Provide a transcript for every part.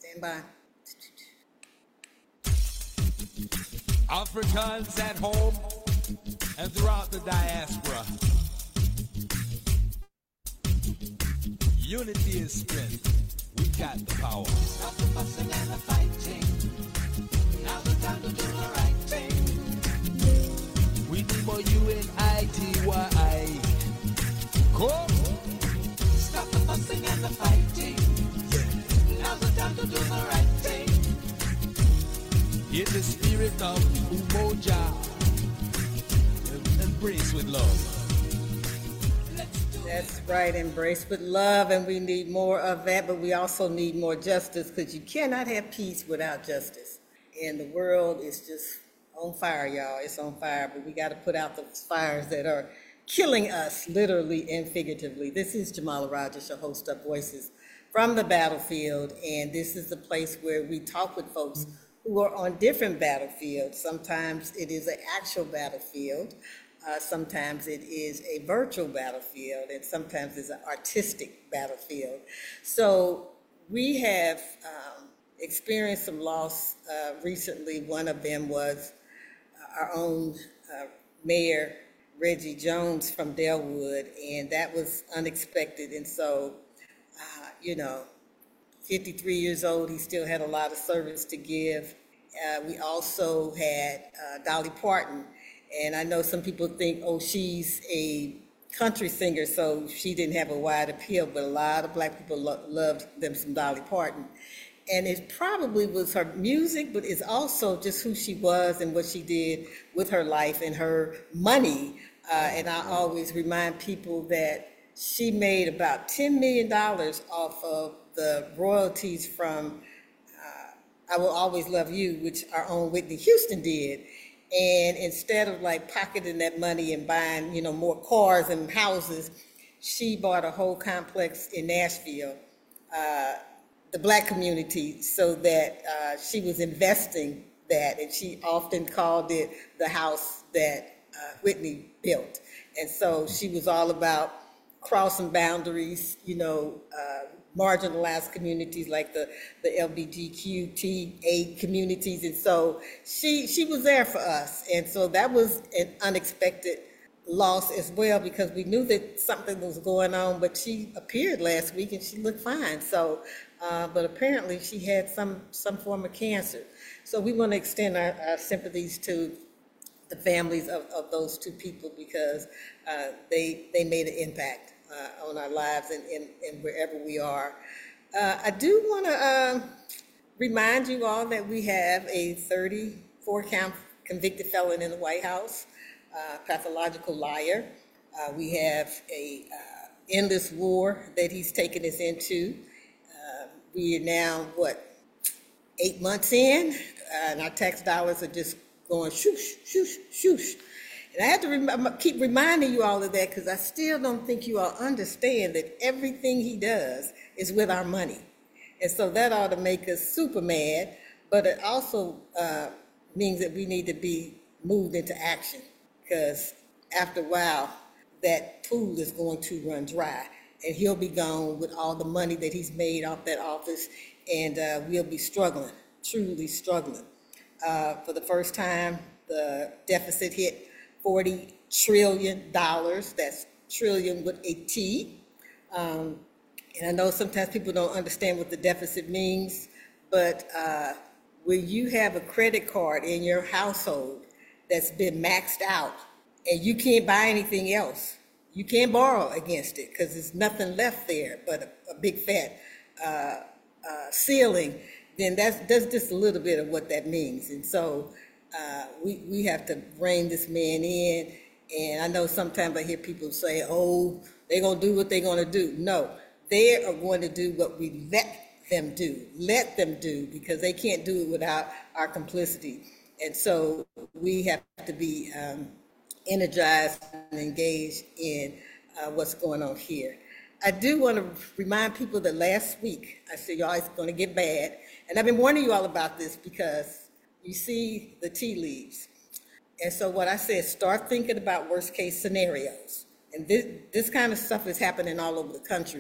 Stand by. Africans at home and throughout the diaspora. Unity is strength. We got the power. Stop the fussing and the fighting. Now's the time to do the right thing. We need more UNITY. Come. Stop the fussing and the fighting. Yeah. Now's the time to do the right thing. In the spirit of Umoja, embrace with love. That's right, embrace with love, and we need more of that, but we also need more justice, because you cannot have peace without justice. And the world is just on fire, y'all. It's on fire, but we got to put out those fires that are killing us, literally and figuratively. This is Jamala Rogers, your host of Voices from the Battlefield, and this is the place where we talk with folks who are on different battlefields. Sometimes it is an actual battlefield. Sometimes it is a virtual battlefield, and sometimes it's an artistic battlefield. So we have experienced some loss recently. One of them was our own Mayor Reggie Jones from Delwood, and that was unexpected. And so, 53 years old, he still had a lot of service to give. We also had Dolly Parton. And I know some people think, oh, she's a country singer, so she didn't have a wide appeal, but a lot of Black people loved them some Dolly Parton. And it probably was her music, but it's also just who she was and what she did with her life and her money. And I always remind people that she made about $10 million off of the royalties from I Will Always Love You, which our own Whitney Houston did. And instead of like pocketing that money and buying, more cars and houses, she bought a whole complex in Nashville, the Black community, so that she was investing that. And she often called it the house that Whitney built. And so she was all about crossing boundaries, marginalized communities like the LGBTQIA communities. And so she was there for us. And so that was an unexpected loss as well, because we knew that something was going on, but she appeared last week and she looked fine. So, but apparently she had some form of cancer. So we want to extend our sympathies to the families of those two people, because they made an impact on our lives and wherever we are. I do want to remind you all that we have a 34-count convicted felon in the White House, pathological liar. We have a endless war that he's taken us into. We are now, 8 months in, and our tax dollars are just going shoosh, shoosh, shoosh. And I have to keep reminding you all of that, because I still don't think you all understand that everything he does is with our money. And so that ought to make us super mad, but it also means that we need to be moved into action, because after a while, that pool is going to run dry, and he'll be gone with all the money that he's made off that office, and we'll be struggling, truly struggling. For the first time, the deficit hit $40 trillion. That's trillion with a T. And I know sometimes people don't understand what the deficit means, but when you have a credit card in your household that's been maxed out and you can't buy anything else, you can't borrow against it because there's nothing left there but a big fat ceiling, then that's just a little bit of what that means. And so we have to rein this man in. And I know sometimes I hear people say, oh, they're going to do what they're going to do. No, they are going to do what we let them do. Let them do, because they can't do it without our complicity. And so we have to be energized and engaged in what's going on here. I do want to remind people that last week I said, y'all, it's going to get bad. And I've been warning you all about this because you see the tea leaves. And so what I said, start thinking about worst case scenarios. And this kind of stuff is happening all over the country,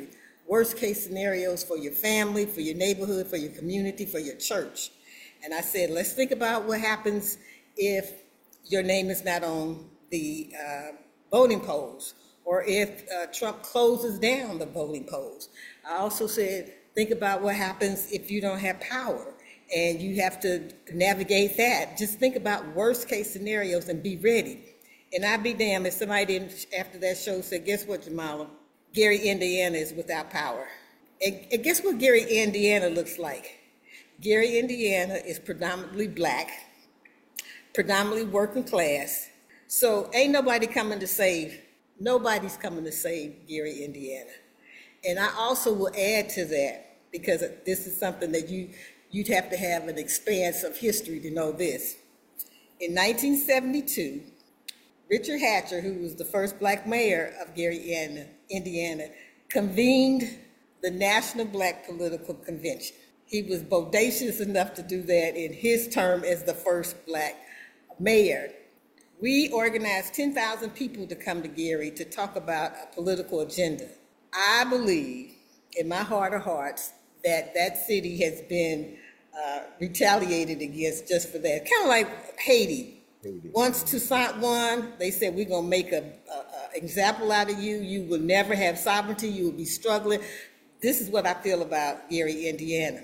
worst case scenarios for your family, for your neighborhood, for your community, for your church. And I said, let's think about what happens if your name is not on the voting polls, or if Trump closes down the voting polls. I also said, think about what happens if you don't have power and you have to navigate that. Just think about worst case scenarios and be ready. And I'd be damned if somebody didn't, after that show, said, guess what, Jamala? Gary, Indiana is without power. And guess what Gary, Indiana looks like? Gary, Indiana is predominantly black, predominantly working class. So ain't nobody coming to save, nobody's coming to save Gary, Indiana. And I also will add to that, because this is something that you'd have to have an expanse of history to know this. In 1972, Richard Hatcher, who was the first black mayor of Gary, Indiana, convened the National Black Political Convention. He was bodacious enough to do that in his term as the first black mayor. We organized 10,000 people to come to Gary to talk about a political agenda. I believe, in my heart of hearts, that that city has been retaliated against just for that. Kind of like Haiti. Once Toussaint won, they said, we're going to make an example out of you. You will never have sovereignty. You will be struggling. This is what I feel about Gary, Indiana.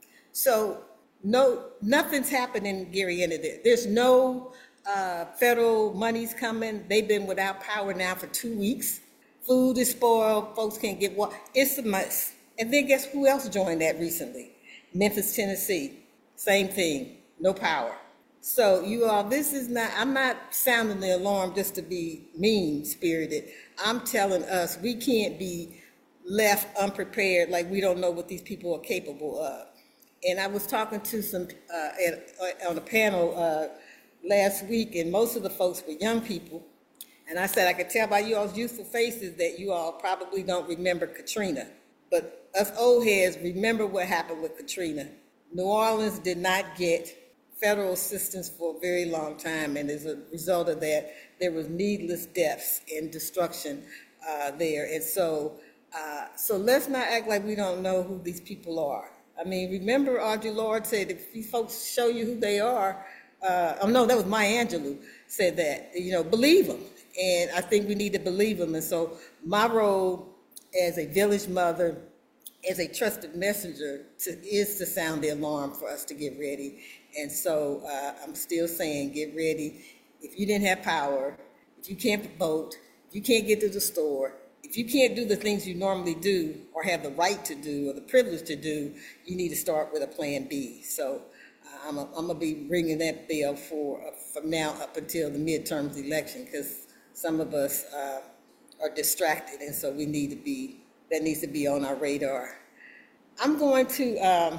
So nothing's happened in Gary, Indiana. There's no federal monies coming. They've been without power now for 2 weeks. Food is spoiled. Folks can't get water. It's a mess. And then guess who else joined that recently? Memphis, Tennessee. Same thing. No power. So you all, this is not, I'm not sounding the alarm just to be mean-spirited. I'm telling us we can't be left unprepared like we don't know what these people are capable of. And I was talking to some, on a panel last week, and most of the folks were young people. And I said, I could tell by you all's youthful faces that you all probably don't remember Katrina. But us old heads remember what happened with Katrina. New Orleans did not get federal assistance for a very long time, and as a result of that, there was needless deaths and destruction there. And so let's not act like we don't know who these people are. I mean, remember Audre Lorde said, if these folks show you who they are, oh no, that was Maya Angelou said that, believe them. And I think we need to believe them. And so my role as a village mother, as a trusted messenger, is to sound the alarm for us to get ready. And so I'm still saying, get ready. If you didn't have power, if you can't vote, if you can't get to the store, if you can't do the things you normally do or have the right to do or the privilege to do, you need to start with a plan B. So I'm going to be ringing that bell from now up until the midterms election, because some of us are distracted, and so that needs to be on our radar. I'm going to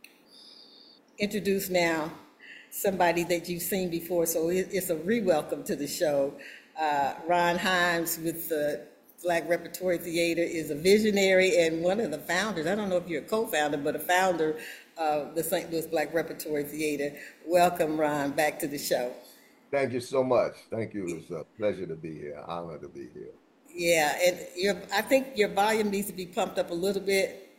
introduce now somebody that you've seen before, so it's a re-welcome to the show. Ron Himes with the Black Repertory Theater is a visionary and one of the founders. I don't know if you're a co-founder, but a founder of the St. Louis Black Repertory Theater. Welcome, Ron, back to the show. Thank you so much. Thank you. It's a pleasure to be here. Honored to be here. Yeah, and I think your volume needs to be pumped up a little bit.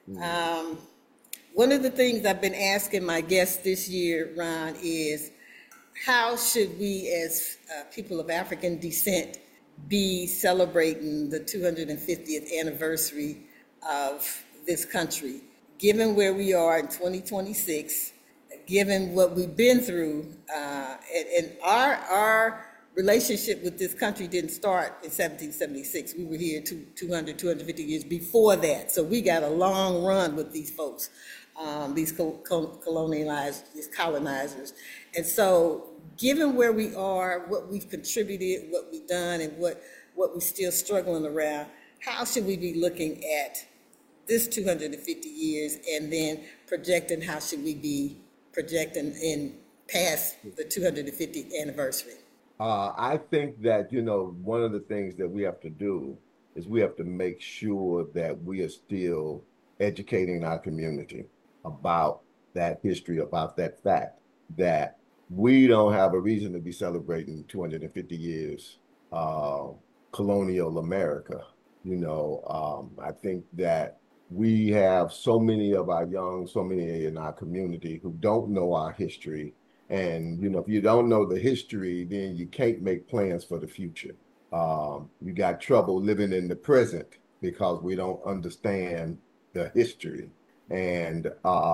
One of the things I've been asking my guests this year, Ron, is how should we as people of African descent be celebrating the 250th anniversary of this country, given where we are in 2026, given what we've been through, and our relationship with this country didn't start in 1776. We were here 250 years before that. So we got a long run with these folks, these colonizers. And so given where we are, what we've contributed, what we've done, and what we're still struggling around, how should we be looking at this 250 years and then projecting how should we be projecting in past the 250th anniversary? I think that, one of the things that we have to do is we have to make sure that we are still educating our community about that history, about that fact, that we don't have a reason to be celebrating 250 years colonial America. I think that we have so many of our young, so many in our community who don't know our history. And, you know, if you don't know the history, then you can't make plans for the future. You got trouble living in the present because we don't understand the history. And,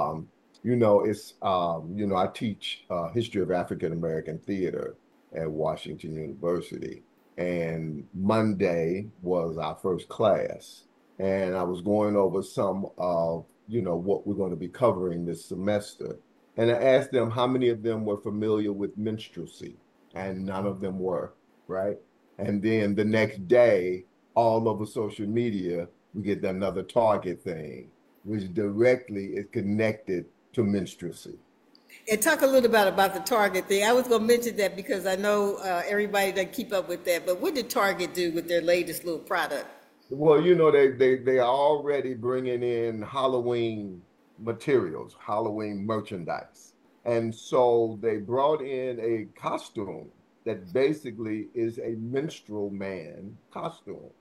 I teach history of African American theater at Washington University. And Monday was our first class. And I was going over some of, what we're going to be covering this semester. And I asked them how many of them were familiar with minstrelsy, and none of them were, right? And then the next day, all over social media, we get another Target thing, which directly is connected to minstrelsy. And talk a little about the Target thing. I was going to mention that because I know everybody doesn't keep up with that. But what did Target do with their latest little product? Well, they are already bringing in Halloween materials, Halloween merchandise. And so they brought in a costume that basically is a minstrel man costume.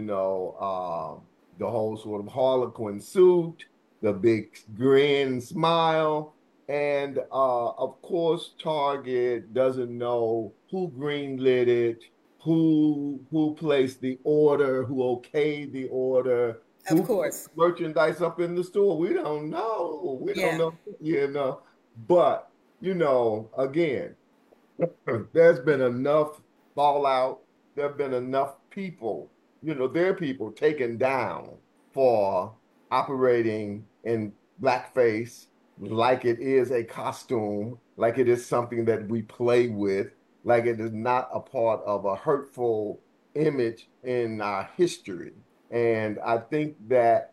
The whole sort of Harlequin suit, the big grin, smile, and of course, Target doesn't know who greenlit it, who placed the order, who okayed the order, Of who put course. merchandise up in the store. We don't know. We don't Yeah. know, But, again, there's been enough fallout. There have been enough people, their people taken down for operating in blackface like it is a costume, like it is something that we play with, like it is not a part of a hurtful image in our history. And I think that,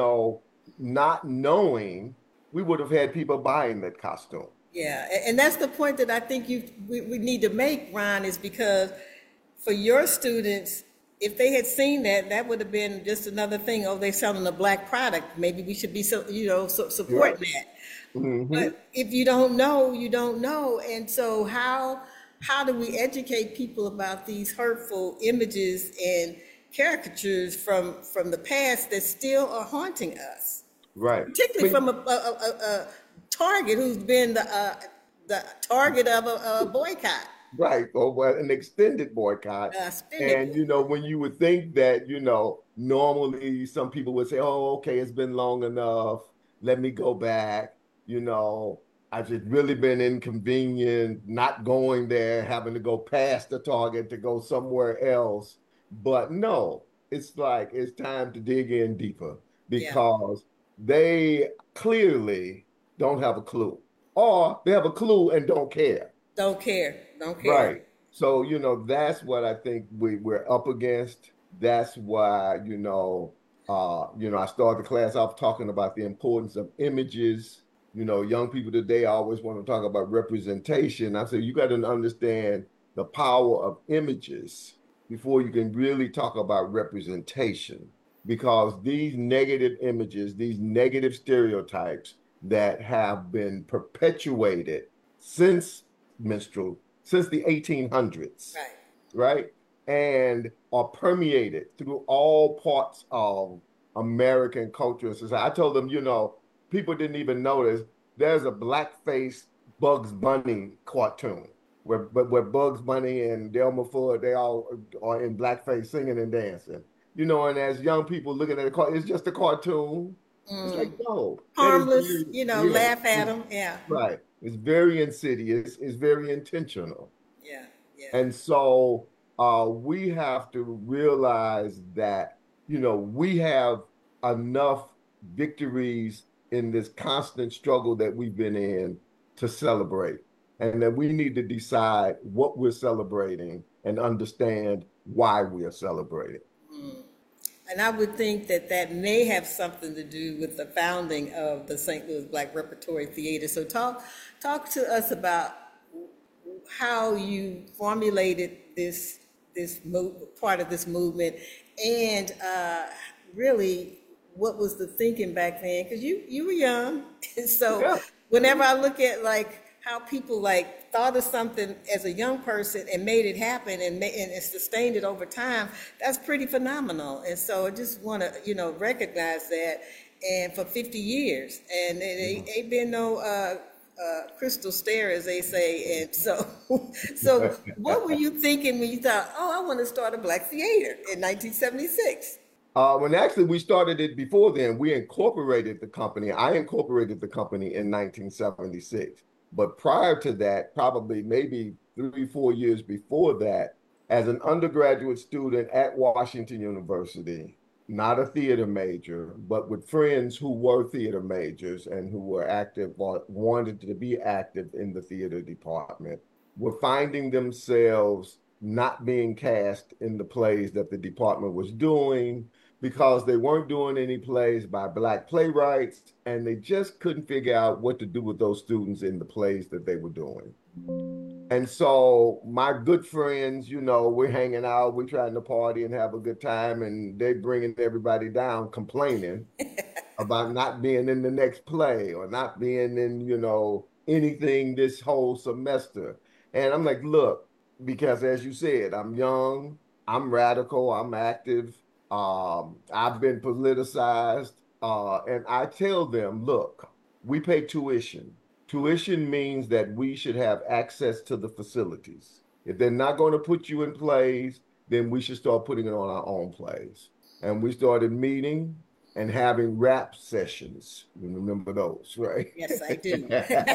not knowing, we would have had people buying that costume. Yeah, and that's the point that I think we need to make, Ron, is because for your students, if they had seen that, that would have been just another thing. Oh, they're selling a black product. Maybe we should be supporting Right. that. Hmm. But if you don't know, you don't know. And so how do we educate people about these hurtful images and caricatures from the past that still are haunting us? Right. I Particularly mean, from a target who's been the target of a boycott, right, or well, an extended boycott. spending And boycott. when you would think that, normally some people would say, "Oh, okay, it's been long enough. Let me go back." You know, I've just really been inconvenient not going there, having to go past the Target to go somewhere else. But no, it's like it's time to dig in deeper Yeah, because they clearly don't have a clue, or they have a clue and don't care. don't care, don't care. Right. So, that's what I think we're up against. That's why, I started the class off talking about the importance of images. Young people today always want to talk about representation. I say you got to understand the power of images before you can really talk about representation. Because these negative images, these negative stereotypes that have been perpetuated since minstrel since the 1800s, Right. right? And are permeated through all parts of American culture and society. I told them, people didn't even notice there's a blackface Bugs Bunny cartoon where Bugs Bunny and Delma Ford, they all are in blackface singing and dancing. And as young people looking at it's just a cartoon. It's like, no, that is Harmless, very, yeah, laugh at them. Yeah, right. It's very insidious. It's very intentional. yeah, yeah. And so we have to realize that, we have enough victories in this constant struggle that we've been in to celebrate. And that we need to decide what we're celebrating and understand why we are celebrating. And I would think that that may have something to do with the founding of the St. Louis Black Repertory Theater. So talk to us about how you formulated part of this movement, and really what was the thinking back then? Because you were young, and so Yeah. whenever I look at like how people like thought of something as a young person and made it happen and it sustained it over time, that's pretty phenomenal. And so I just want to recognize that and for 50 years, and it ain't been no crystal stair, as they say. And so, so what were you thinking when you thought, oh, I want to start a Black theater in 1976? When actually we started it before then, we incorporated the company. I incorporated the company in 1976. But prior to that, probably maybe 3, 4 years before that, as an undergraduate student at Washington University, not a theater major, but with friends who were theater majors and who were active or wanted to be active in the theater department, were finding themselves not being cast in the plays that the department was doing because they weren't doing any plays by Black playwrights, and they just couldn't figure out what to do with those students in the plays that they were doing. And so my good friends, we're hanging out, we're trying to party and have a good time, and they bringing everybody down complaining about not being in the next play or not being in, anything this whole semester. And I'm like, look, because as you said, I'm young, I'm radical, I'm active, I've been politicized, and I tell them, look, we pay tuition. Tuition means that we should have access to the facilities. If they're not going to put you in plays, then we should start putting it on our own plays. And we started meeting and having rap sessions. You remember those, right? Yes, I do.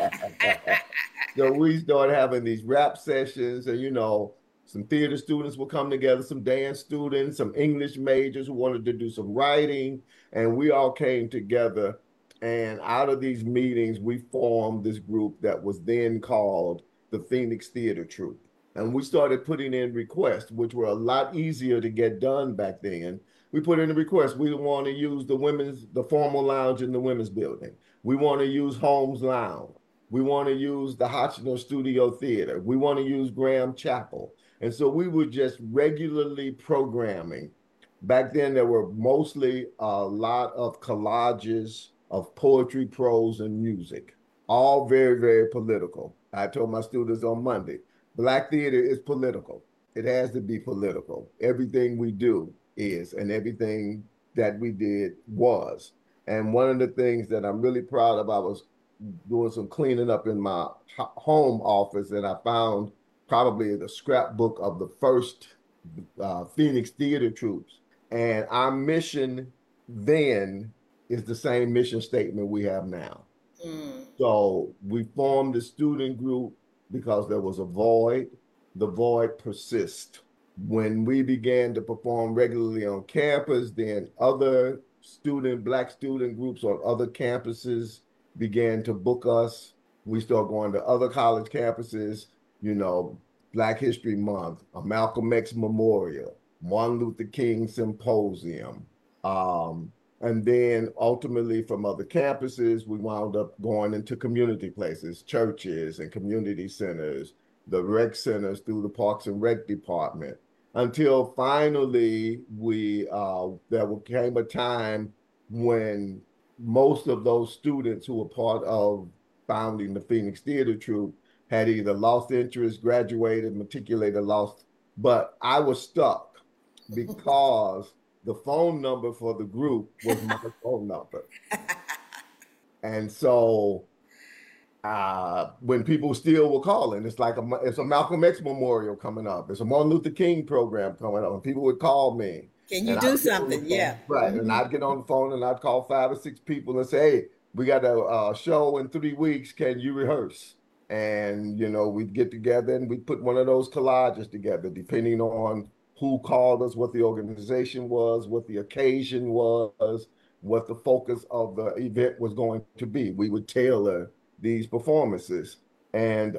So we started having these rap sessions, and some theater students would come together, some dance students, some English majors who wanted to do some writing, and we all came together. And out of these meetings, we formed this group that was then called the Phoenix Theater Troupe. And we started putting in requests, which were a lot easier to get done back then. We put in a request. We want to use the formal lounge in the women's building. We want to use Holmes Lounge. We want to use the Hotchner Studio Theater. We want to use Graham Chapel. And so we were just regularly programming. Back then, there were mostly a lot of collages of poetry, prose, and music, all very, very political. I told my students on Monday, Black theater is political. It has to be political. Everything we do is, and everything that we did was. And one of the things that I'm really proud of, I was doing some cleaning up in my home office, and I found probably the scrapbook of the first Phoenix theater troops. And our mission then is the same mission statement we have now. So we formed a student group because there was a void. The void persists. When we began to perform regularly on campus, then other Black student groups on other campuses began to book us. We started going to other college campuses, Black History Month, a Malcolm X Memorial, Martin Luther King Symposium. And then ultimately from other campuses, we wound up going into community places, churches and community centers, the rec centers through the Parks and Rec Department, until finally there came a time when most of those students who were part of founding the Phoenix Theater Troupe had either lost interest, graduated, matriculated, lost, but I was stuck because the phone number for the group was my phone number. And so when people still were calling, it's a Malcolm X memorial coming up. It's a Martin Luther King program coming up. And people would call me. Can you do something? Yeah. Right. And I'd get on the phone and I'd call 5 or 6 people and say, hey, we got a show in 3 weeks. Can you rehearse? And, we'd get together and we'd put one of those collages together, depending on who called us, what the organization was, what the occasion was, what the focus of the event was going to be. We would tailor these performances. And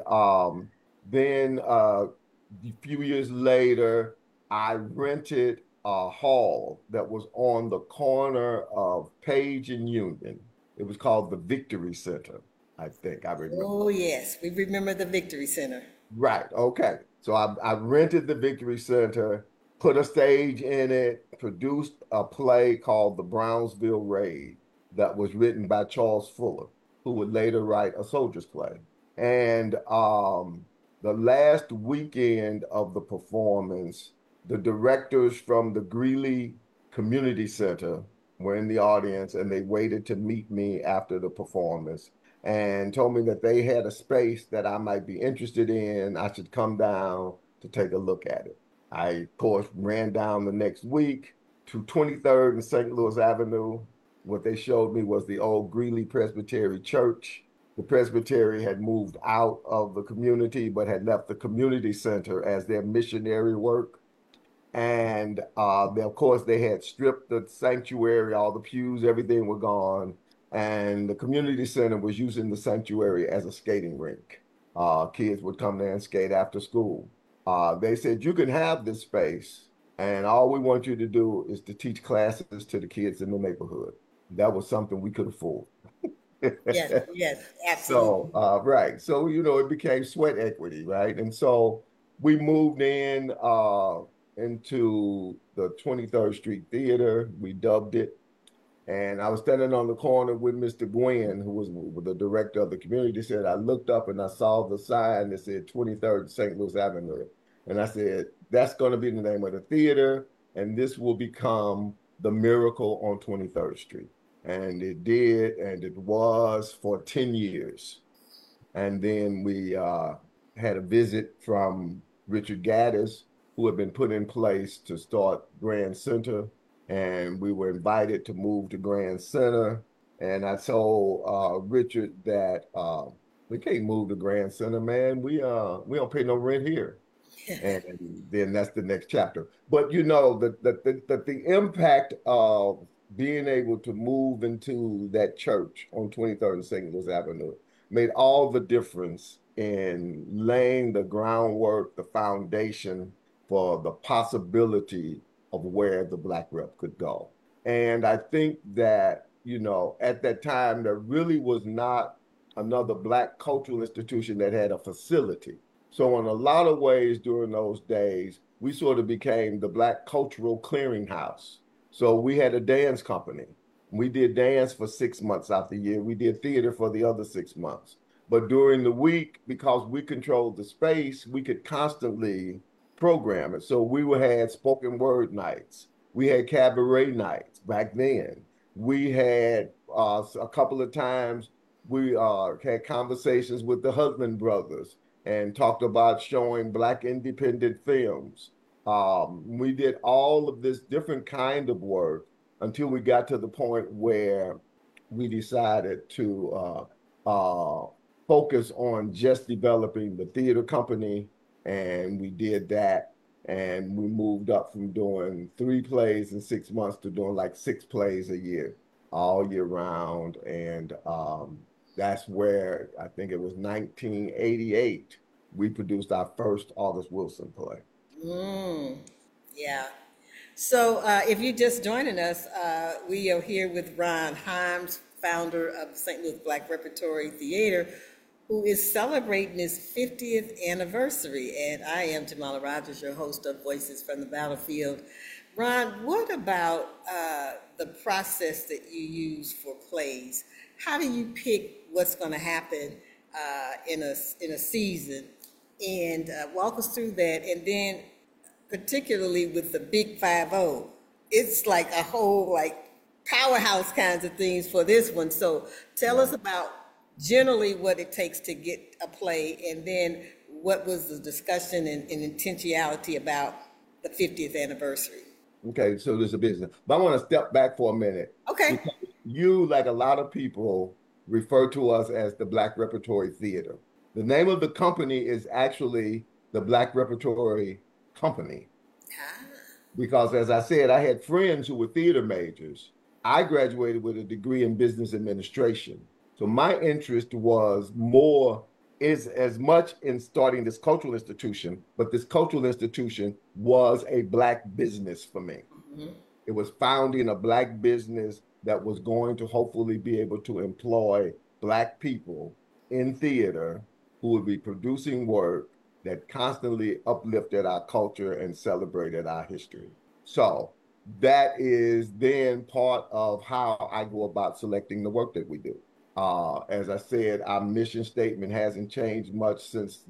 then a few years later, I rented a hall that was on the corner of Page and Union. It was called the Victory Center, I think I remember. Oh, yes. We remember the Victory Center. Right. Okay. So I rented the Victory Center, put a stage in it, produced a play called The Brownsville Raid that was written by Charles Fuller, who would later write A Soldier's Play. And the last weekend of the performance, the directors from the Greeley Community Center were in the audience, and they waited to meet me after the performance and told me that they had a space that I might be interested in. I should come down to take a look at it. I, of course, ran down the next week to 23rd and St. Louis Avenue. What they showed me was the old Greeley Presbytery Church. The Presbytery had moved out of the community, but had left the community center as their missionary work. And of course, they had stripped the sanctuary, all the pews, everything were gone. And the community center was using the sanctuary as a skating rink. Kids would come there and skate after school. They said, you can have this space, and all we want you to do is to teach classes to the kids in the neighborhood. That was something we could afford. Yes, yes, absolutely. So, right. So, it became sweat equity, right? And so we moved into the 23rd Street Theater. We dubbed it. And I was standing on the corner with Mr. Gwynn, who was the director of the community center. I looked up and I saw the sign that said 23rd St. Louis Avenue. And I said, that's going to be the name of the theater, and this will become the Miracle on 23rd Street. And it did, and it was for 10 years. And then we had a visit from Richard Gaddis, who had been put in place to start Grand Center. And we were invited to move to Grand Center. And I told Richard that we can't move to Grand Center, man. We don't pay no rent here. And then that's the next chapter. But the impact of being able to move into that church on 23rd and St. Louis Avenue made all the difference in laying the groundwork, the foundation for the possibility of where the Black Rep could go. And I think that, at that time, there really was not another Black cultural institution that had a facility. So in a lot of ways during those days, we sort of became the Black Cultural Clearinghouse. So we had a dance company. We did dance for 6 months out the year. We did theater for the other 6 months. But during the week, because we controlled the space, we could constantly program it. So we had spoken word nights. We had cabaret nights back then. We had a couple of times, we had conversations with the Husband brothers and talked about showing Black independent films. We did all of this different kind of work until we got to the point where we decided to focus on just developing the theater company. And we did that. And we moved up from doing 3 plays in 6 months to doing like 6 plays a year, all year round. And that's where I think it was 1988, we produced our first August Wilson play. Yeah. So if you're just joining us, we are here with Ron Himes, founder of St. Louis Black Repertory Theater, who is celebrating his 50th anniversary. And I am Jamala Rogers, your host of Voices from the Battlefield. Ron, what about the process that you use for plays? How do you pick what's going to happen in a season? And walk us through that. And then particularly with the Big 5-0, it's like a whole powerhouse kinds of things for this one. So tell us about generally what it takes to get a play, and then what was the discussion and intentionality about the 50th anniversary. Okay, so there's a business. But I want to step back for a minute. Okay. Because you, like a lot of people, refer to us as the Black Repertory Theater. The name of the company is actually the Black Repertory Company. Because as I said, I had friends who were theater majors. I graduated with a degree in business administration. So my interest is as much in starting this cultural institution, but this cultural institution was a Black business for me. Mm-hmm. It was founding a Black business that was going to hopefully be able to employ Black people in theater who would be producing work that constantly uplifted our culture and celebrated our history. So that is then part of how I go about selecting the work that we do. As I said, our mission statement hasn't changed much since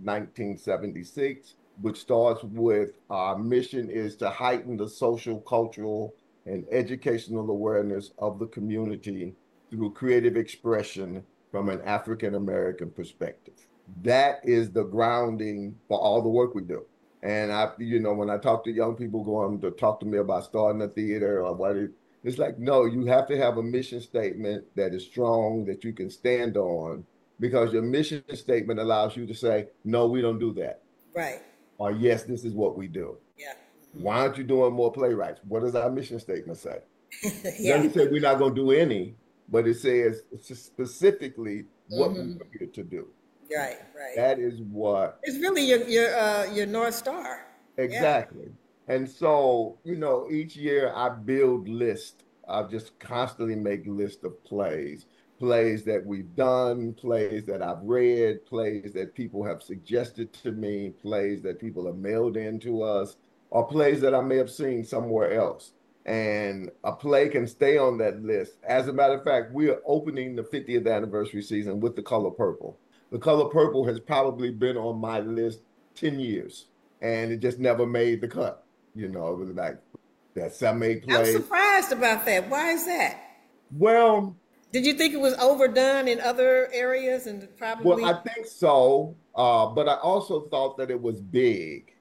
1976, which starts with our mission is to heighten the social, cultural, and educational awareness of the community through creative expression from an African American perspective. That is the grounding for all the work we do. And when I talk to young people going to talk to me about starting a theater or it's like, no, you have to have a mission statement that is strong, that you can stand on, because your mission statement allows you to say, no, we don't do that. Right. Or yes, this is what we do. Yeah. Why aren't you doing more playwrights? What does our mission statement say? It Yeah. doesn't say we're not going to do any, but it says specifically what we're here to do. Right. Right. That is what. It's really your North Star. Exactly. And so, each year I build lists. I just constantly make lists of plays that we've done, plays that I've read, plays that people have suggested to me, plays that people have mailed in to us, or plays that I may have seen somewhere else. And a play can stay on that list. As a matter of fact, we are opening the 50th anniversary season with The Color Purple. The Color Purple has probably been on my list 10 years, and it just never made the cut. It was like that 7-8 plays. I'm surprised about that. Why is that? Well, did you think it was overdone in other areas and probably? Well, I think so, but I also thought that it was big.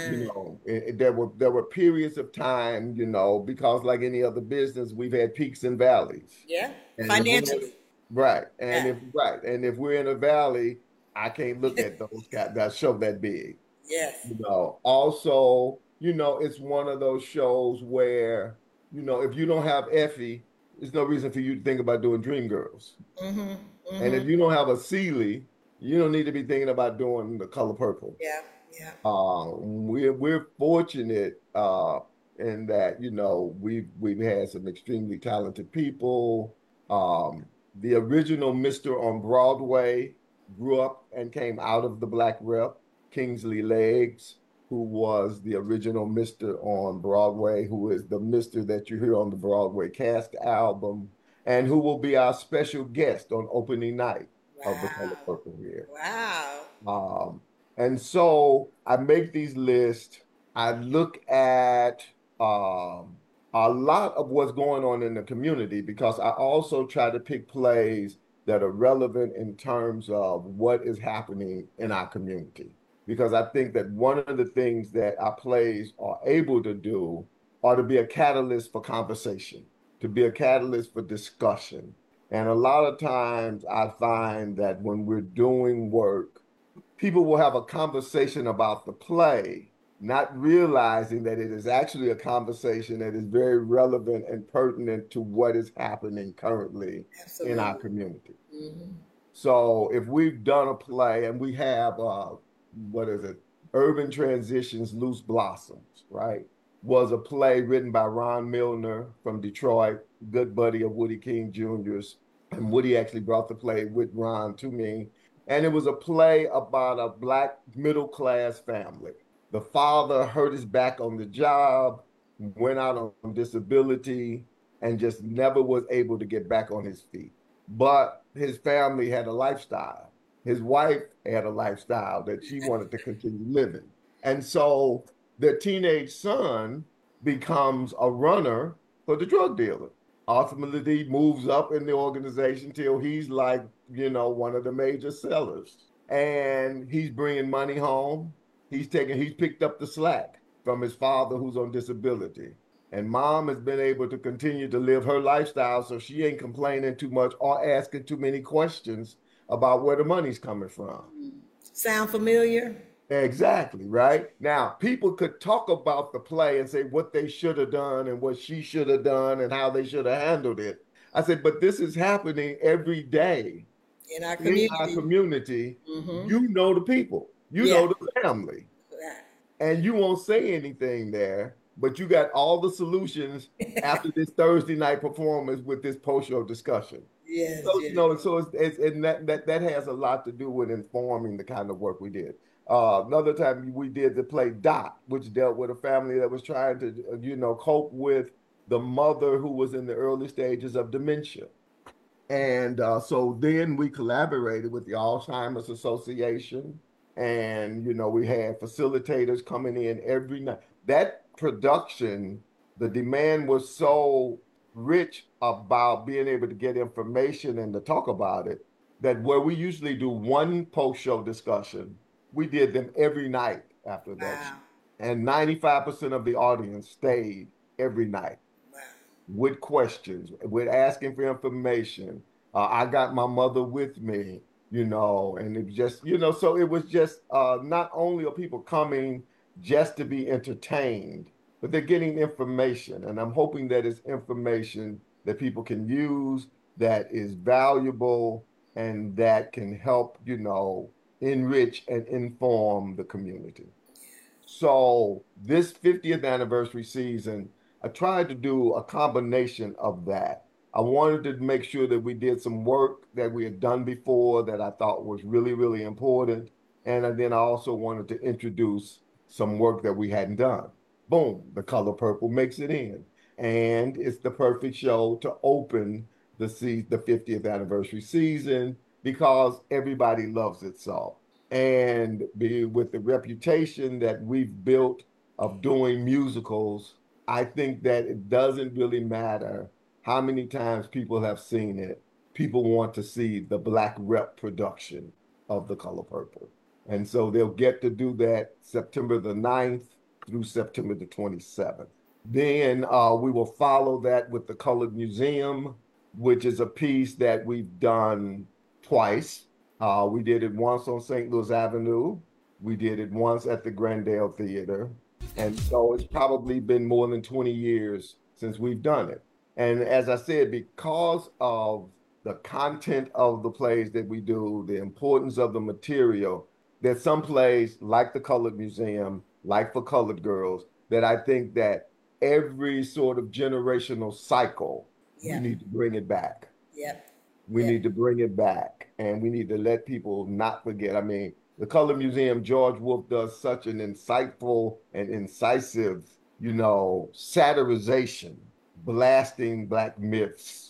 There were periods of time, because like any other business, we've had peaks and valleys. Yeah, And financially. Right. And if we're in a valley, I can't look at those guys that show that big. Yes. Also, it's one of those shows where, if you don't have Effie, there's no reason for you to think about doing Dreamgirls. And if you don't have a Celie, you don't need to be thinking about doing The Color Purple. Yeah, yeah. We're fortunate in that, we've had some extremely talented people. The original Mr. on Broadway grew up and came out of the Black Rep, Kingsley Leggs, who was the original Mr. on Broadway, who is the Mr. that you hear on the Broadway cast album, and who will be our special guest on opening night of The Color Purple here. Wow. And so I make these lists. I look at a lot of what's going on in the community, because I also try to pick plays that are relevant in terms of what is happening in our community. Because I think that one of the things that our plays are able to do are to be a catalyst for conversation, to be a catalyst for discussion. And a lot of times I find that when we're doing work, people will have a conversation about the play, not realizing that it is actually a conversation that is very relevant and pertinent to what is happening currently in our community. So if we've done a play and we have, Urban Transitions, Loose Blossoms, right? Was a play written by Ron Milner from Detroit, good buddy of Woody King Jr.'s. And Woody actually brought the play with Ron to me. And it was a play about a Black middle-class family. The father hurt his back on the job, went out on disability, and just never was able to get back on his feet. But his family had a lifestyle. His wife had a lifestyle that she wanted to continue living. And so their teenage son becomes a runner for the drug dealer. Ultimately, he moves up in the organization till he's like, one of the major sellers. And he's bringing money home. He's picked up the slack from his father, who's on disability. And mom has been able to continue to live her lifestyle, so she ain't complaining too much or asking too many questions about where the money's coming from. Sound familiar? Exactly, right? Now, people could talk about the play and say what they should have done and what she should have done and how they should have handled it. I said, but this is happening every day in our community. You know the people. You know the family. And you won't say anything there, but you got all the solutions after this Thursday night performance with this post-show discussion. Yes, so that has a lot to do with informing the kind of work we did. Another time we did the play Dot, which dealt with a family that was trying to, cope with the mother who was in the early stages of dementia. And so then we collaborated with the Alzheimer's Association, and, we had facilitators coming in every night. That production the demand was so rich about being able to get information and to talk about it that where we usually do one post-show discussion, we did them every night after that. Wow. And 95% of the audience stayed every night Wow. with questions, with asking for information. I got my mother with me, and it just, so it was just not only are people coming just to be entertained, but they're getting information. And I'm hoping that it's information that people can use, that is valuable, and that can help, enrich and inform the community. So this 50th anniversary season, I tried to do a combination of that. I wanted to make sure that we did some work that we had done before that I thought was really, really important. And then I also wanted to introduce some work that we hadn't done. Boom, The Color Purple makes it in. And it's the perfect show to open the 50th anniversary season because everybody loves it so. And with the reputation that we've built of doing musicals, I think that it doesn't really matter how many times people have seen it. People want to see the Black rep production of The Color Purple. And so they'll get to do that September the 9th through September the 27th. Then we will follow that with the Colored Museum, which is a piece that we've done twice. We did it once on St. Louis Avenue. We did it once at the Grandale Theater. And so it's probably been more than 20 years since we've done it. And as I said, because of the content of the plays that we do, the importance of the material, there's some plays like the Colored Museum, like For Colored Girls, that I think that every sort of generational cycle, we need to bring it back. Yep. We need to bring it back, and we need to let people not forget. I mean, the Color Museum, George Wolfe does such an insightful and incisive, satirization, blasting Black myths,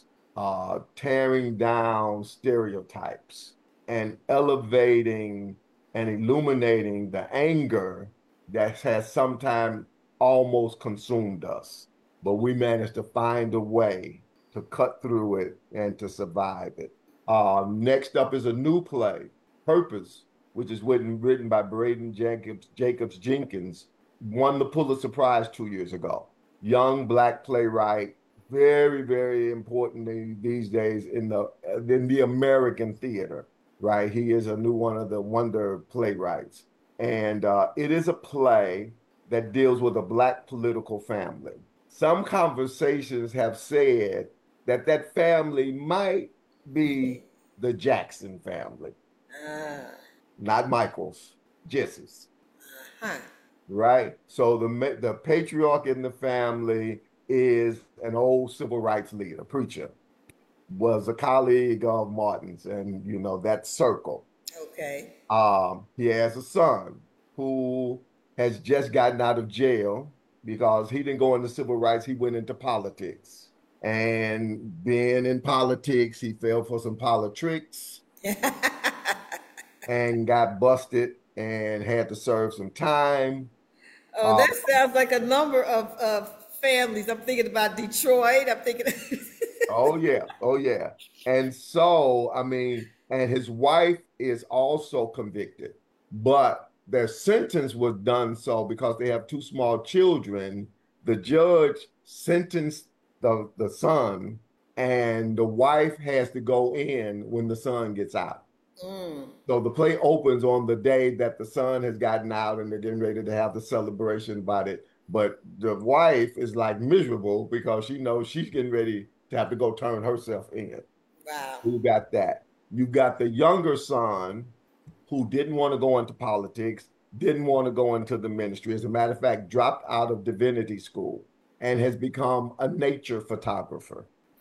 tearing down stereotypes, and elevating and illuminating the anger that has sometimes almost consumed us. But we managed to find a way to cut through it and to survive it. Next up is a new play, Purpose, which is written by Braden Jacobs Jenkins, won the Pulitzer Prize 2 years ago. Young Black playwright, very, very important these days in the American theater, right? He is a new one of the wonder playwrights. And it is a play that deals with a Black political family. Some conversations have said that family might be the Jackson family, not Michael's, Jesse's, right? So the patriarch in the family is an old civil rights leader, preacher, was a colleague of Martin's, and that circle. Okay. He has a son who has just gotten out of jail because he didn't go into civil rights, he went into politics. And being in politics, he fell for some politics and got busted and had to serve some time. Oh, that sounds like a number of families. I'm thinking about Detroit. I'm thinking. Oh yeah. And so, I mean, and his wife is also convicted, but their sentence was done so because they have two small children. The judge sentenced the son, and the wife has to go in when the son gets out. So the play opens on the day that the son has gotten out and they're getting ready to have the celebration about it. But the wife is like miserable because she knows she's getting ready to have to go turn herself in. Wow. You got that. You got the younger son who didn't want to go into politics, didn't want to go into the ministry. As a matter of fact, dropped out of divinity school and has become a nature photographer.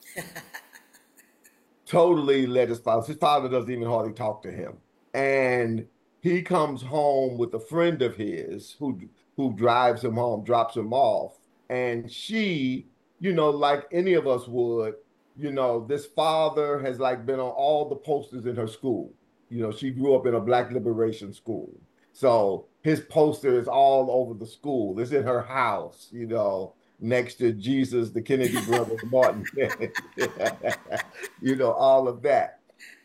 Totally let his father. His father doesn't even hardly talk to him. And he comes home with a friend of his who drives him home, drops him off. And she, like any of us would, this father has like been on all the posters in her school. She grew up in a Black liberation school. So his poster is all over the school. It's in her house, next to Jesus, the Kennedy brothers, Martin, all of that.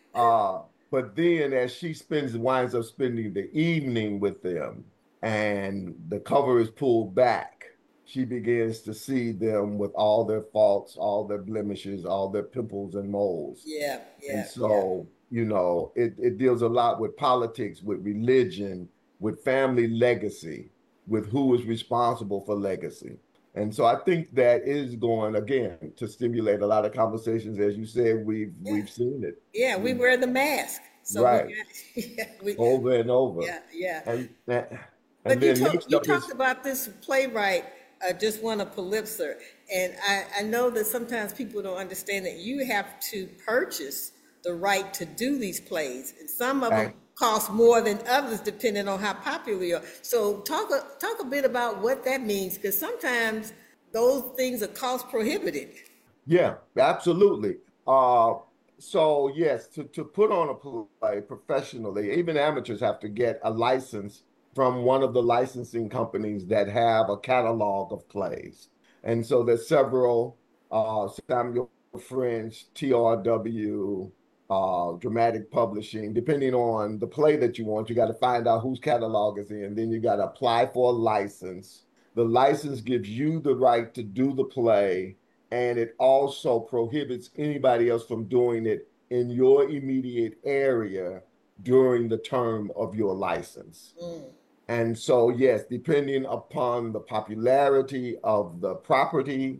But then as she winds up spending the evening with them and the cover is pulled back, she begins to see them with all their faults, all their blemishes, all their pimples and moles. Yeah, And yeah, so, it deals a lot with politics, with religion, with family legacy, with who is responsible for legacy. And so I think that is going again to stimulate a lot of conversations. As you said, yeah. we've seen it. Yeah, we wear the mask. So we Right. got, yeah, Over and over. yeah, yeah. And and But you then talk, next you up talked is about this playwright just won a Pulitzer, and I know that sometimes people don't understand that you have to purchase the right to do these plays, and some of them I- cost more than others depending on how popular you are. So talk a bit about what that means, because sometimes those things are cost prohibitive. yeah, absolutely. Uh so yes, to put on a play professionally, even amateurs have to get a license from one of the licensing companies that have a catalog of plays. And so there's several Samuel French, TRW, dramatic publishing, depending on the play that you want, you got to find out whose catalog is in. Then you got to apply for a license. The license gives you the right to do the play, and it also prohibits anybody else from doing it in your immediate area during the term of your license. And so, yes, depending upon the popularity of the property,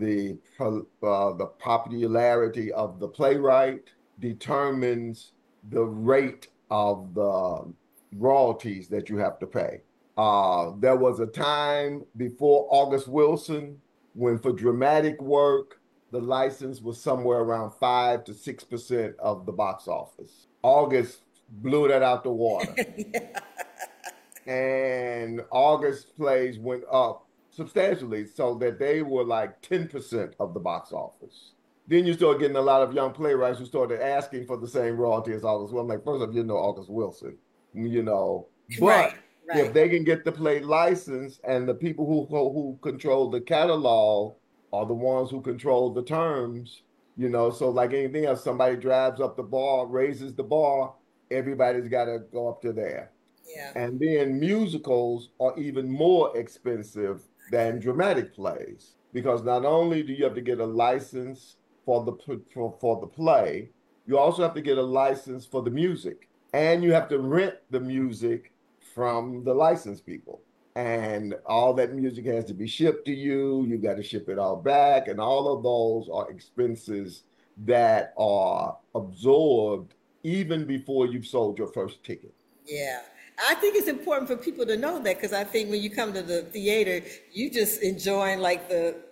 the popularity of the playwright determines the rate of the royalties that you have to pay. There was a time before August Wilson when, for dramatic work, the license was somewhere around 5 to 6% of the box office. August blew that out the water, and August plays went up substantially so that they were like 10% of the box office. Then you start getting a lot of young playwrights who started asking for the same royalty as August. Well, I'm like, first of all, August Wilson, Right, but if right. they can get the play licensed and the people who control the catalog are the ones who control the terms, so like anything else, somebody drives up the bar, raises the bar, everybody's got to go up to there. Yeah, And then musicals are even more expensive than dramatic plays because not only do you have to get a license for the play, you also have to get a license for the music, and you have to rent the music from the licensed people. And all that music has to be shipped to you. You got to ship it all back, and all of those are expenses that are absorbed even before you've sold your first ticket. yeah. I think it's important for people to know that, because I think when you come to the theater, you just enjoying like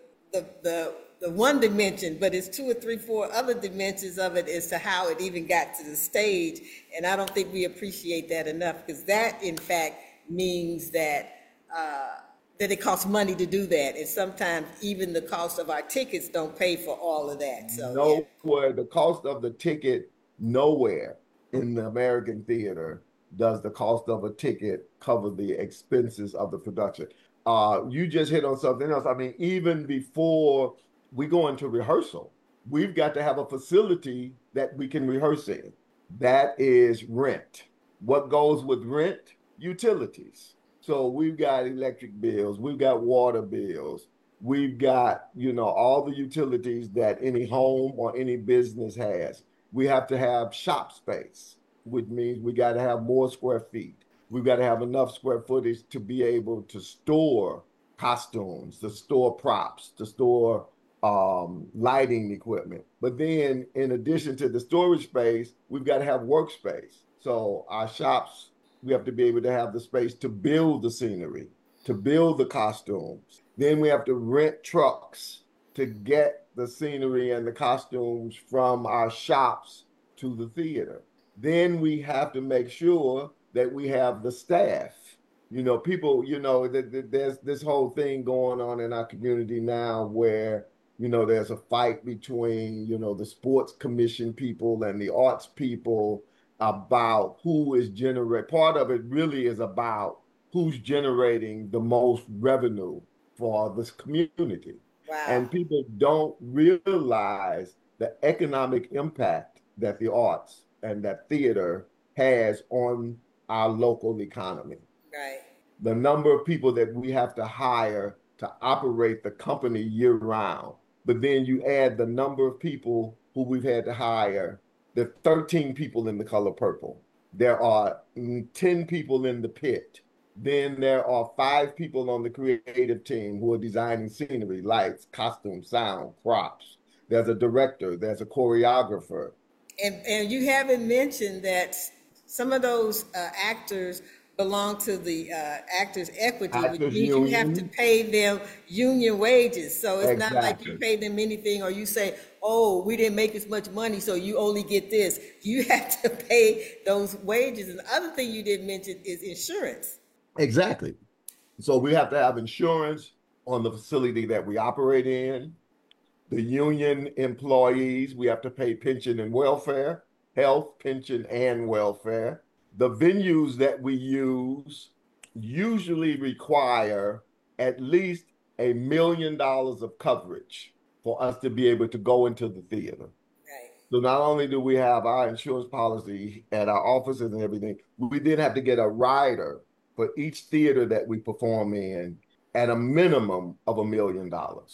the one dimension, but it's two or three, four other dimensions of it as to how it even got to the stage. And I don't think we appreciate that enough, because that in fact means that that it costs money to do that. And sometimes even the cost of our tickets don't pay for all of that. So yeah. Nowhere, the cost of the ticket, nowhere in the American theater does the cost of a ticket cover the expenses of the production. You just hit on something else. I mean, even before we go into rehearsal, we've got to have a facility that we can rehearse in. That is rent. What goes with rent? Utilities. So we've got electric bills, we've got water bills, we've got, all the utilities that any home or any business has. We have to have shop space, which means we got to have more square feet. We've got to have enough square footage to be able to store costumes, to store props, to store lighting equipment. But then, in addition to the storage space, we've got to have workspace. So our shops, we have to be able to have the space to build the scenery, to build the costumes. Then we have to rent trucks to get the scenery and the costumes from our shops to the theater. Then we have to make sure that we have the staff. People, there's this whole thing going on in our community now where, there's a fight between, the sports commission people and the arts people about who is generate. Part of it really is about who's generating the most revenue for this community. Wow. And people don't realize the economic impact that the arts and that theater has on our local economy. Right. The number of people that we have to hire to operate the company year round. But then you add the number of people who we've had to hire. There are 13 people in The Color Purple. There are 10 people in the pit. Then there are 5 people on the creative team who are designing scenery, lights, costumes, sound, props. There's a director, there's a choreographer. And you haven't mentioned that some of those actors belong to the Actors Equity, which Actors means you have to Union. pay them union wages. So it's not like you Exactly. pay them anything, or you say, oh, we didn't make as much money, so you only get this. You have to pay those wages. And the other thing you didn't mention is insurance. Exactly. So we have to have insurance on the facility that we operate in. The union employees, we have to pay pension and welfare, health, pension, and welfare. The venues that we use usually require at least $1 million of coverage for us to be able to go into the theater. Right. So not only do we have our insurance policy at our offices and everything, we then have to get a rider for each theater that we perform in at a minimum of $1 million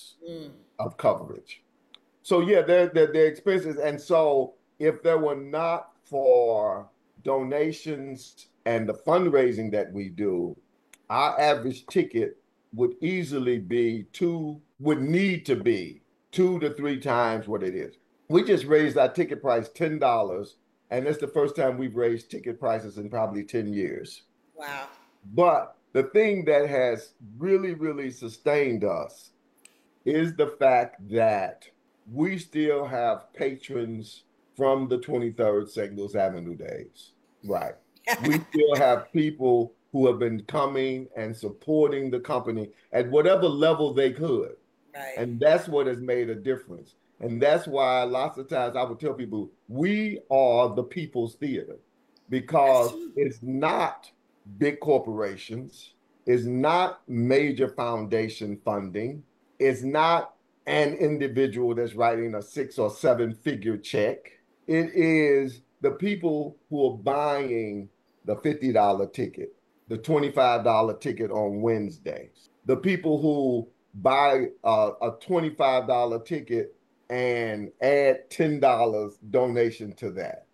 of coverage. So yeah, they're expenses. And so if there were not for donations and the fundraising that we do, our average ticket would easily be would need to be 2 to 3 times what it is. We just raised our ticket price $10, and it's the first time we've raised ticket prices in probably 10 years. Wow. But the thing that has really, really sustained us is the fact that we still have patrons from the 23rd St. Louis Avenue days. Right. We still have people who have been coming and supporting the company at whatever level they could. Right. And that's what has made a difference. And that's why lots of times I would tell people, we are the people's theater, because it's not big corporations, it's not major foundation funding, it's not an individual that's writing a 6 or 7 figure check. It is the people who are buying the $50 ticket, the $25 ticket on Wednesdays, the people who buy a $25 ticket and add $10 donation to that,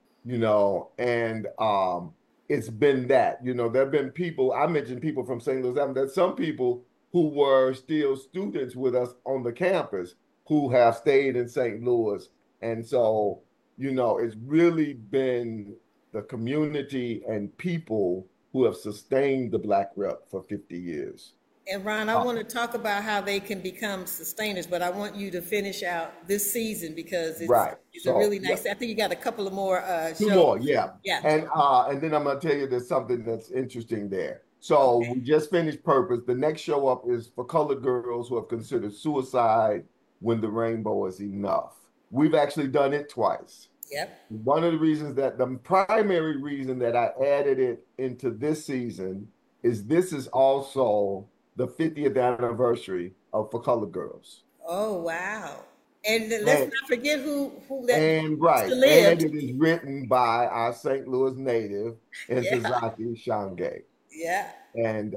and it's been that, there have been people, I mentioned people from St. Louis Avenue, there's some people who were still students with us on the campus who have stayed in St. Louis. And so, it's really been the community and people who have sustained the Black Rep for 50 years. And Ron, I want to talk about how they can become sustainers, but I want you to finish out this season because it's, Right. it's So, a really nice. yeah. I think you got a couple of more shows. 2 more, yeah. Yeah. And then I'm gonna tell you there's something that's interesting there. So Okay. we just finished Purpose. The next show up is for colored girls who have considered suicide when the rainbow is enough. We've actually done it twice. Yep. One of the primary reason that I added it into this season is this is also the 50th anniversary of For Colored Girls. Oh, wow. And let's And- not forget who that And right, still lived. and it is written by our St. Louis native, Yeah. Ntozake Shange. Yeah. And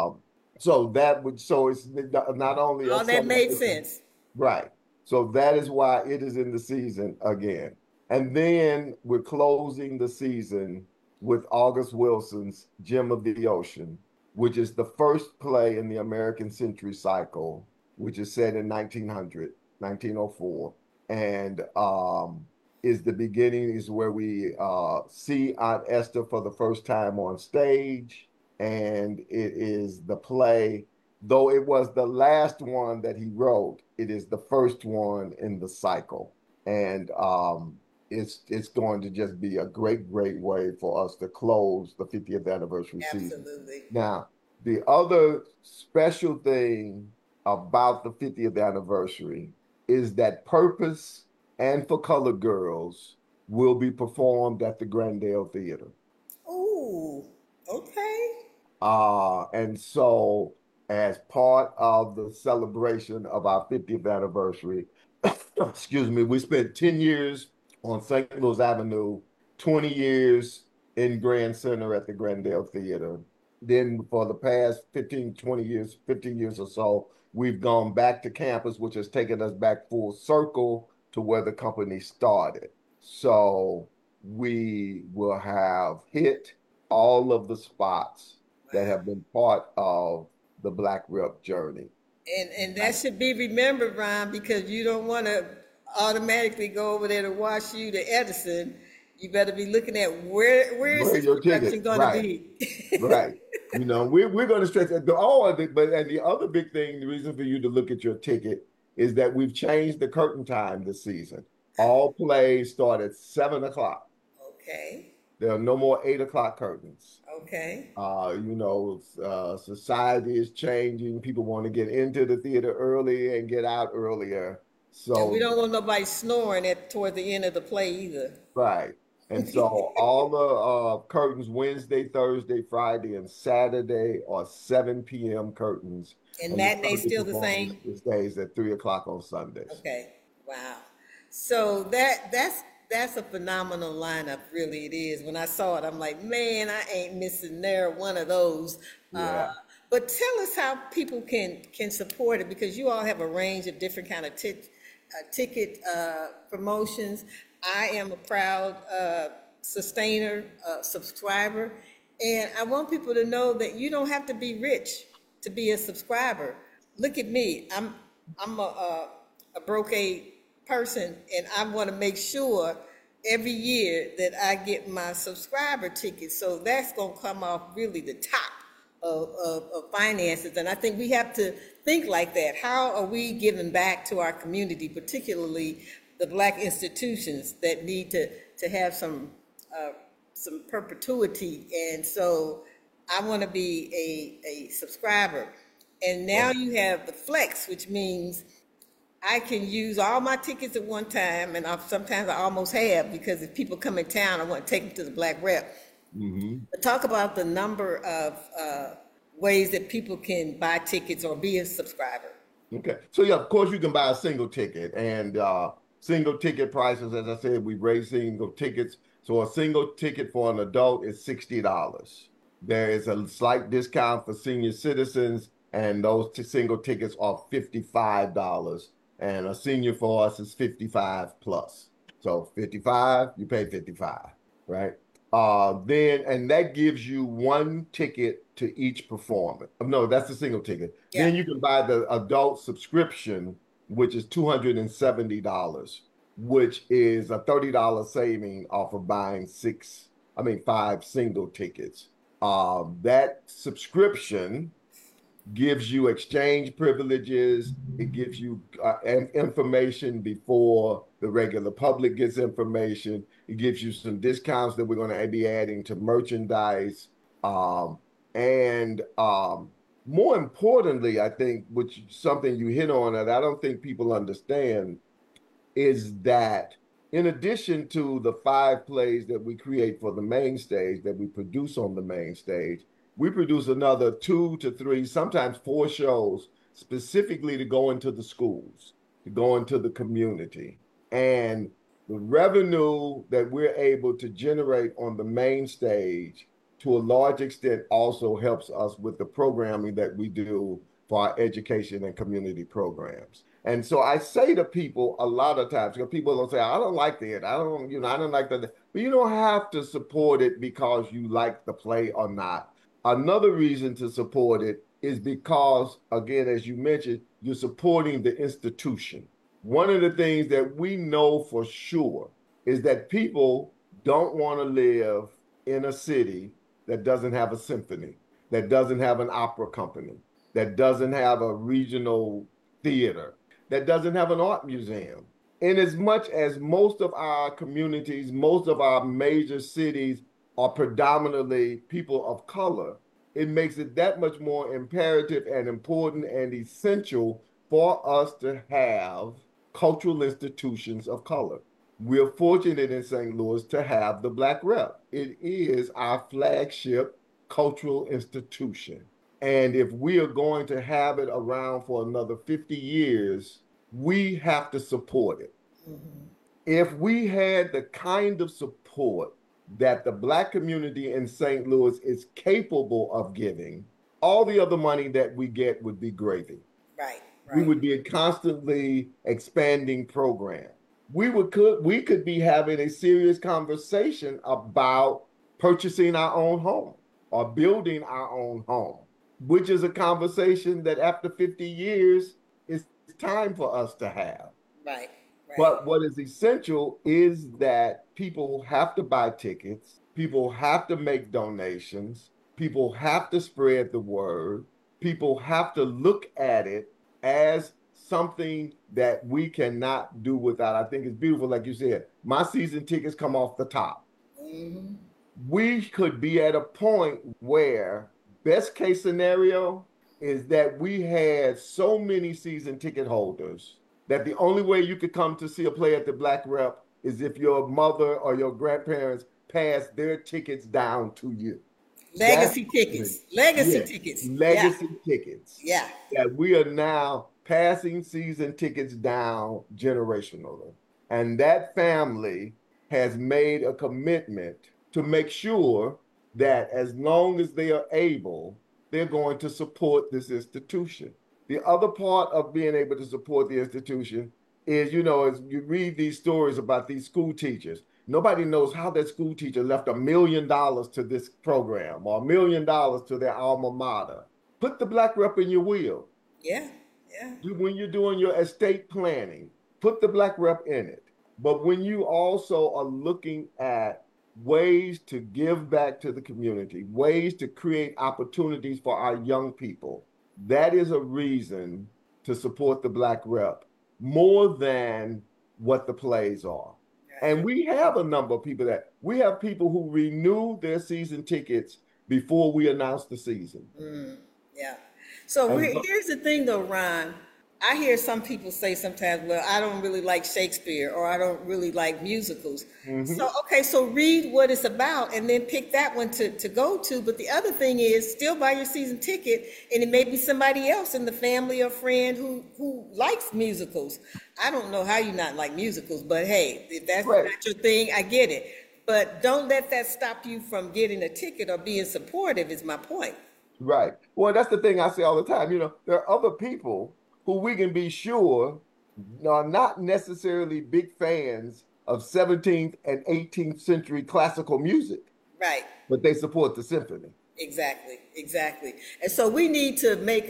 so it's not only All that made celebration- sense. Right. So that is why it is in the season again. And then we're closing the season with August Wilson's Gem of the Ocean, which is the first play in the American Century Cycle, which is set in 1904. And is the beginning, is where we see Aunt Esther for the first time on stage. And it is the play, though it was the last one that he wrote, it is the first one in the cycle. And it's going to just be a great, great way for us to close the 50th anniversary season. Absolutely. Now, the other special thing about the 50th anniversary is that Purpose and For Colored Girls will be performed at the Grandale Theater. Ooh, okay. And so as part of the celebration of our 50th anniversary. Excuse me, we spent 10 years on St. Louis Avenue, 20 years in Grand Center at the Glendale Theater. Then for the past 15 years or so, we've gone back to campus, which has taken us back full circle to where the company started. So we will have hit all of the spots that have been part of the Black Rep journey. And that should be remembered, Ron, because you don't want to automatically go over there to Wash U to Edison. You better be looking at where is Where's this your production ticket? going to Right, be? right. You know, we're going to stretch the all of it, but and the other big thing, the reason for you to look at your ticket is that we've changed the curtain time this season. All plays start at 7 o'clock. Okay, There are no more 8 o'clock curtains. okay. Society is changing. People want to get into the theater early and get out earlier. And we So, don't want nobody snoring at toward the end of the play either. right. And so all the curtains Wednesday, Thursday, Friday, and Saturday are 7 p.m. curtains. And the matinee Sunday still the performance same? stays at 3 o'clock on Sundays. Okay, wow. So that's a phenomenal lineup, really it is. When I saw it, I'm like, man, I ain't missing there one of those. Yeah. But tell us how people can support it, because you all have a range of different kind of ticket promotions. I am a proud sustainer, subscriber, and I want people to know that you don't have to be rich to be a subscriber. Look at me. I'm a brocade person, and I want to make sure every year that I get my subscriber ticket. So that's going to come off really the top of finances. And I think we have to think like that. How are we giving back to our community, particularly the Black institutions that need to have some perpetuity? And so I want to be a subscriber. And now you have the flex, which means I can use all my tickets at one time, and sometimes I almost have, because if people come in town, I want to take them to the Black Rep. But talk about the number of ways that people can buy tickets or be a subscriber. Okay. So yeah, of course you can buy a single ticket, and single ticket prices, as I said, we raise single tickets. So a single ticket for an adult is $60. There is a slight discount for senior citizens, and those single tickets are $55. And a senior for us is 55 plus. So 55, you pay 55, right? And that gives you one ticket to each performance. No, that's a single ticket. Yeah. Then you can buy the adult subscription, which is $270, which is a $30 saving off of buying 5 single tickets. That subscription gives you exchange privileges. It gives you information before the regular public gets information. It gives you some discounts that we're going to be adding to merchandise. And more importantly, I think, which is something you hit on that I don't think people understand, is that in addition to the 5 plays that we create for the main stage, that we produce on the main stage, we produce another 2 to 3, sometimes 4 shows specifically to go into the schools, to go into the community. And the revenue that we're able to generate on the main stage, to a large extent, also helps us with the programming that we do for our education and community programs. And so I say to people a lot of times, because people don't say, I don't like that. I don't like that. But you don't have to support it because you like the play or not. Another reason to support it is because, again, as you mentioned, you're supporting the institution. One of the things that we know for sure is that people don't want to live in a city that doesn't have a symphony, that doesn't have an opera company, that doesn't have a regional theater, that doesn't have an art museum. In as much as most of our communities, most of our major cities are predominantly people of color, it makes it that much more imperative and important and essential for us to have cultural institutions of color. We're fortunate in St. Louis to have the Black Rep. It is our flagship cultural institution. And if we are going to have it around for another 50 years, we have to support it. If we had the kind of support that the Black community in St. Louis is capable of giving, all the other money that we get would be gravy. Right, We right. would be a constantly expanding program. We could be having a serious conversation about purchasing our own home or building our own home, which is a conversation that after 50 years is time for us to have. Right, right. But what is essential is that people have to buy tickets, people have to make donations, people have to spread the word, people have to look at it as something that we cannot do without. I think it's beautiful, like you said, my season tickets come off the top. We could be at a point where best case scenario is that we had so many season ticket holders that the only way you could come to see a play at the Black Rep is if your mother or your grandparents passed their tickets down to you. Legacy tickets. Legacy Yes, tickets. legacy tickets. Yeah. That we are now passing season tickets down generationally. And that family has made a commitment to make sure that as long as they are able, they're going to support this institution. The other part of being able to support the institution is, as you read these stories about these school teachers, nobody knows how that school teacher left $1 million to this program or $1 million to their alma mater. Put the Black Rep in your will. Yeah. Yeah. When you're doing your estate planning, put the Black Rep in it. But when you also are looking at ways to give back to the community, ways to create opportunities for our young people, that is a reason to support the Black Rep more than what the plays are. And we have a number of people we have people who renew their season tickets before we announce the season. Yeah. So here's the thing though, Ron. I hear some people say sometimes, well, I don't really like Shakespeare or I don't really like musicals. So read what it's about and then pick that one to go to. But the other thing is still buy your season ticket, and it may be somebody else in the family or friend who likes musicals. I don't know how you not like musicals, but hey, if that's not your thing, I get it. But don't let that stop you from getting a ticket or being supportive is my point. Right. Well, that's the thing I say all the time. There are other people who we can be sure are not necessarily big fans of 17th and 18th century classical music. Right. But they support the symphony. Exactly. And so we need to make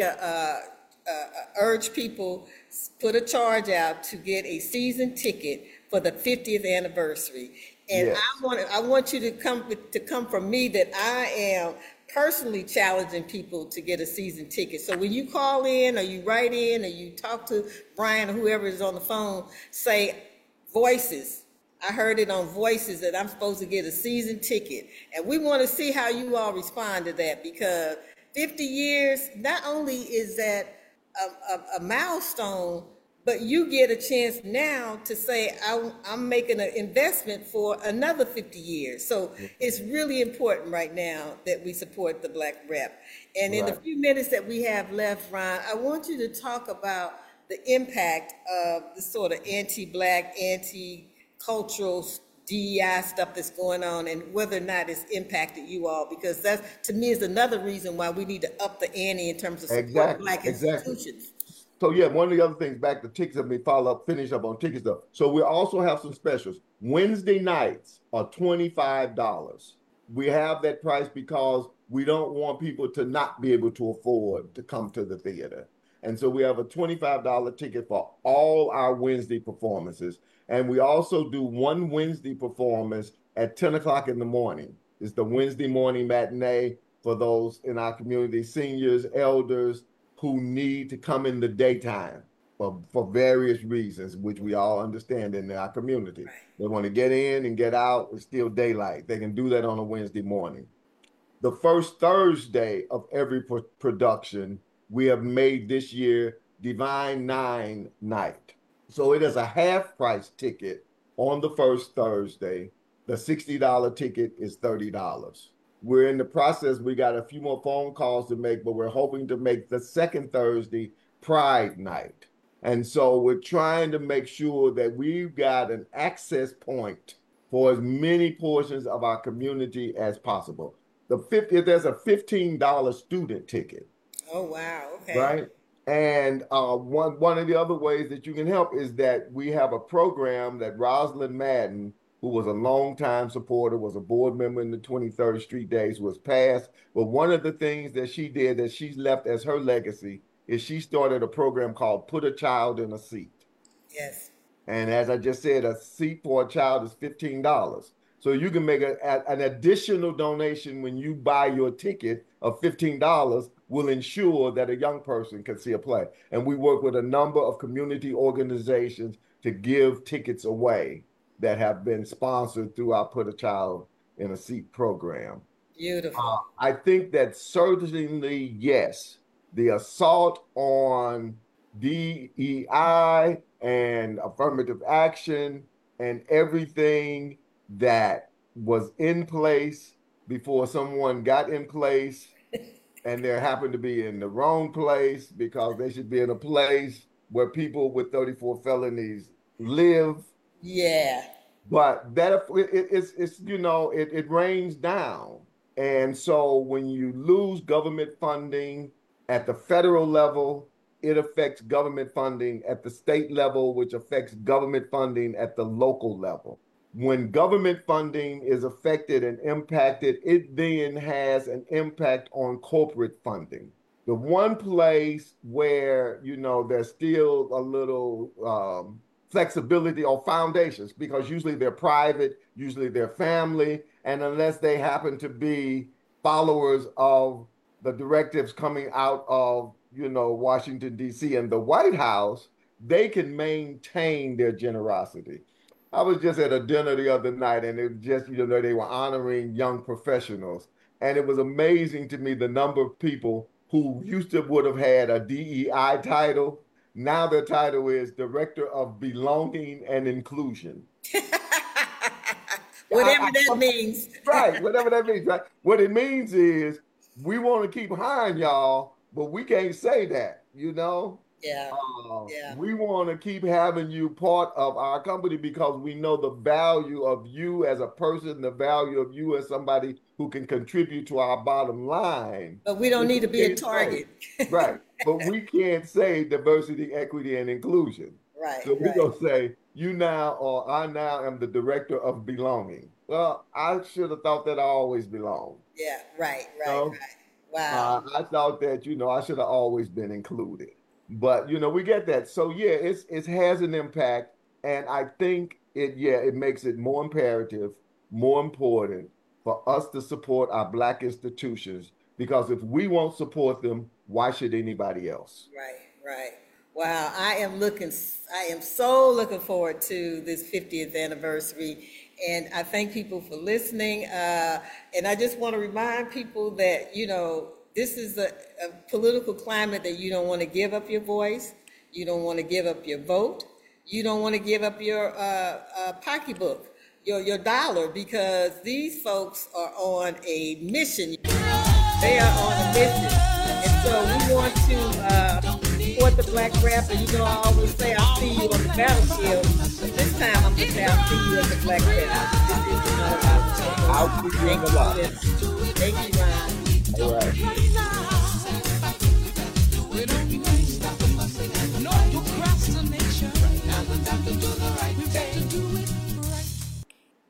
urge people, put a charge out to get a season ticket for the 50th anniversary. And Yes. I want you to come from me that I am personally challenging people to get a season ticket. So when you call in or you write in or you talk to Brian or whoever is on the phone, say Voices. I heard it on Voices that I'm supposed to get a season ticket. And we want to see how you all respond to that, because 50 years, not only is that a milestone, but you get a chance now to say, I'm making an investment for another 50 years. So it's really important right now that we support the Black Rep. And in the few minutes that we have left, Ron, I want you to talk about the impact of the sort of anti-Black, anti-cultural DEI stuff that's going on and whether or not it's impacted you all, because that, to me, is another reason why we need to up the ante in terms of supporting Black institutions. So one of the other things, back to tickets, let me finish up on tickets though. So we also have some specials. Wednesday nights are $25. We have that price because we don't want people to not be able to afford to come to the theater. And so we have a $25 ticket for all our Wednesday performances. And we also do one Wednesday performance at 10 o'clock in the morning. It's the Wednesday morning matinee for those in our community, seniors, elders, who need to come in the daytime for various reasons, which we all understand in our community. They want to get in and get out. It's still daylight. They can do that on a Wednesday morning. The first Thursday of every production, we have made this year Divine Nine Night. So it is a half price ticket on the first Thursday. The $60 ticket is $30. We're in the process. We got a few more phone calls to make, but we're hoping to make the second Thursday Pride Night. And so we're trying to make sure that we've got an access point for as many portions of our community as possible. There's a $15 student ticket. Oh, wow. Okay. Right. And one of the other ways that you can help is that we have a program that Rosalind Madden, who was a longtime supporter, was a board member in the 23rd Street Days, was passed. But one of the things that she did that she's left as her legacy is she started a program called Put a Child in a Seat. Yes. And as I just said, a seat for a child is $15. So you can make an additional donation when you buy your ticket of $15 will ensure that a young person can see a play. And we work with a number of community organizations to give tickets away that have been sponsored through our Put a Child in a Seat program. Beautiful. I think that certainly, yes, the assault on DEI and affirmative action and everything that was in place before someone got in place and they happened to be in the wrong place because they should be in a place where people with 34 felonies live. Yeah. But that it rains down. And so when you lose government funding at the federal level, it affects government funding at the state level, which affects government funding at the local level. When government funding is affected and impacted, it then has an impact on corporate funding. The one place where, there's still a little flexibility or foundations, because usually they're private, usually they're family, and unless they happen to be followers of the directives coming out of, Washington, D.C. and the White House, they can maintain their generosity. I was just at a dinner the other night, and it was just, they were honoring young professionals. And it was amazing to me the number of people who would have had a DEI title. Now their title is Director of Belonging and Inclusion. Whatever that means. Right, whatever that means, right? What it means is we want to keep hiring y'all, but we can't say that, Yeah. We want to keep having you part of our company because we know the value of you as a person, the value of you as somebody who can contribute to our bottom line. But we don't need to be a target. Right. But we can't say diversity, equity, and inclusion. Right. So we're going to say, I now am the director of belonging. Well, I should have thought that I always belonged. Yeah, right. Wow. I thought that, I should have always been included. But, we get that. So, yeah, it has an impact. And I think it makes it more imperative, more important for us to support our Black institutions. Because if we won't support them, why should anybody else? Right. Wow. I am so looking forward to this 50th anniversary. And I thank people for listening. And I just want to remind people that, this is a political climate that you don't want to give up your voice. You don't want to give up your vote. You don't want to give up your pocketbook, your dollar, because these folks are on a mission. They are on a mission. And so we want to support the Black rapper. I always say, I'll see you on the battlefield. But this time I'm going to say, I'll see you as a Black rapper. This is I'll see you in the lot. Thank you, Ron. All right.